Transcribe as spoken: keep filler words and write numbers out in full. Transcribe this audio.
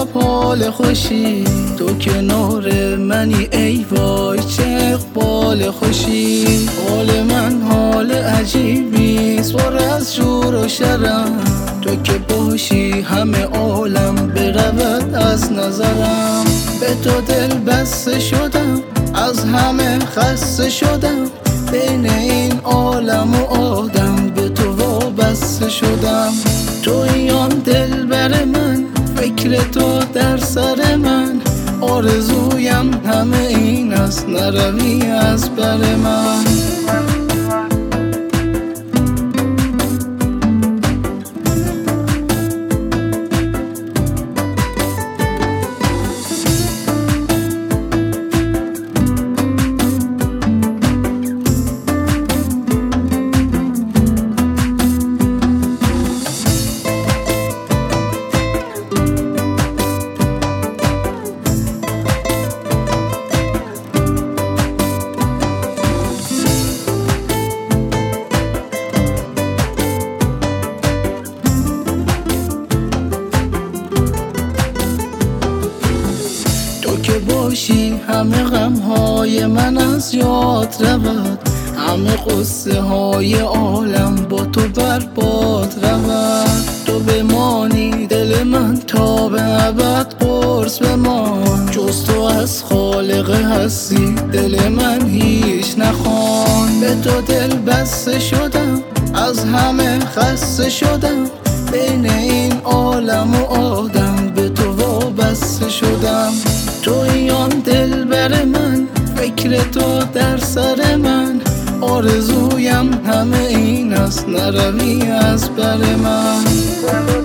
امشب حال خوشی، تو کنار منی ای وای چه اقبال خوشی. حال من حال عجیبیست پر از شور و شرم، تو که باشی همه عالم برود از نظرم. به تو دل بسته شدم از همه خسته شدم، بین این عالم و آدم به تو وابسته شدم. تویی دل بر من، فکر تو در سر من، آرزویم همه این است نروی از بر من. که باشی همه غمهای من از یاد رود، همه قصه های عالم با تو برباد رود. تو بمانی دل من تا به ابد قرص بمان، جز تو از خالق هستی دل من هیچ نخوان. به تو دل بسته شدم از همه خسته شدم، بین این عالم و آدم به تو وابسته شدم. تویی آن دل بر من، فکر تو در سر من، آرزویم همه این است نروی از بر من.